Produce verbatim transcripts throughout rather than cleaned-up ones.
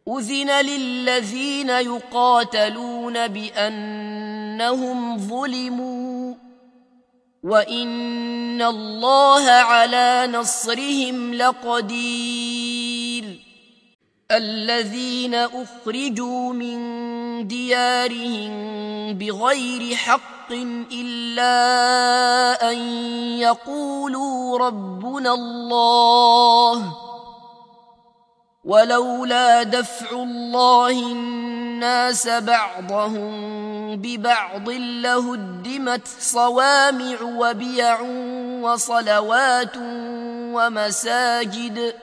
أذن للذين يقاتلون بأنهم ظلموا وإن الله على نصرهم لقدير الذين أخرجوا من ديارهم بغير حق إلا أن يقولوا ربنا الله ولولا دفع الله الناس بعضهم ببعض لهدمت صوامع وبيع وصلوات ومساجد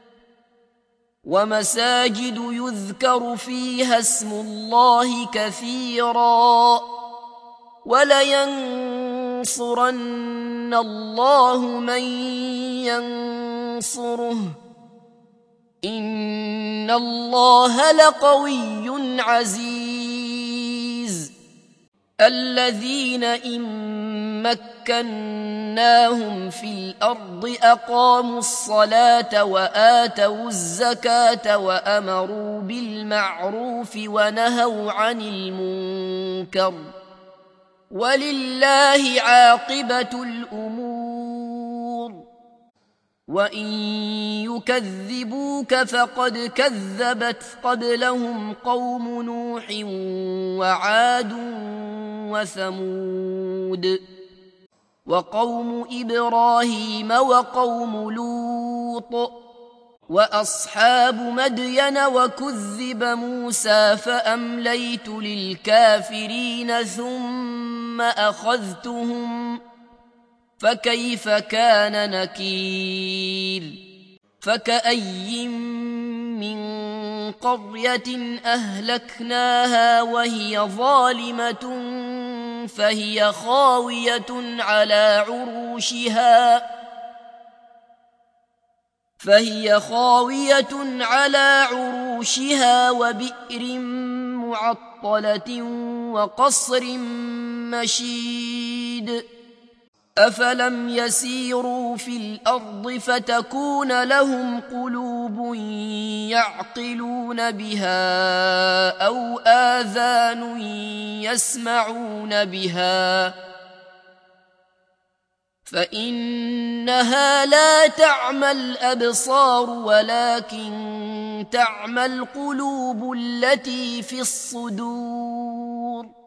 ومساجد يذكر فيها اسم الله كثيرا ولينصرن الله من ينصره إن الله لقوي عزيز الذين إن مكناهم في الأرض أقاموا الصلاة وآتوا الزكاة وأمروا بالمعروف ونهوا عن المنكر ولله عاقبة الأمور وإن يكذبوك فقد كذبت قبلهم قوم نوح وعاد وثمود وقوم إبراهيم وقوم لوط وأصحاب مدين وكذب موسى فأمليت للكافرين ثم أخذتهم فكيف كان نكير فكأي من قرية أهلكناها وهي ظالمة فهي خاوية على عروشها فهي خاوية على عروشها وبئر معطلة وقصر مشيد أفلم يسيروا في الأرض فتكون لهم قلوب يعقلون بها أو آذان يسمعون بها فإنها لا تعمى الأبصار ولكن تعمى القلوب التي في الصدور